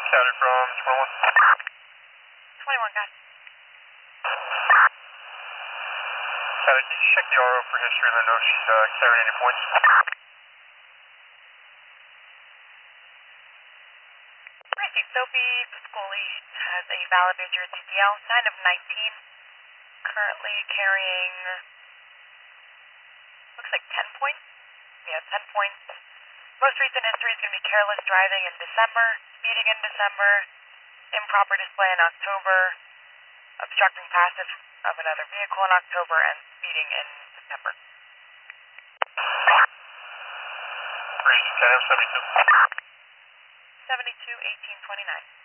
Counted from 21. 21, got it. Counted, did you check the RO for history? Let her know if she's carrying any points. Briefing, Sophie Pascoli has a valid New Jersey DL, 9 of 19, currently carrying, looks like 10 points. Yeah, 10 points. Most recent history is going to be careless driving in December, speeding in December, improper display in October, obstructing passage of another vehicle in October, and speeding in September. 3, County 72. 72, 18, 29.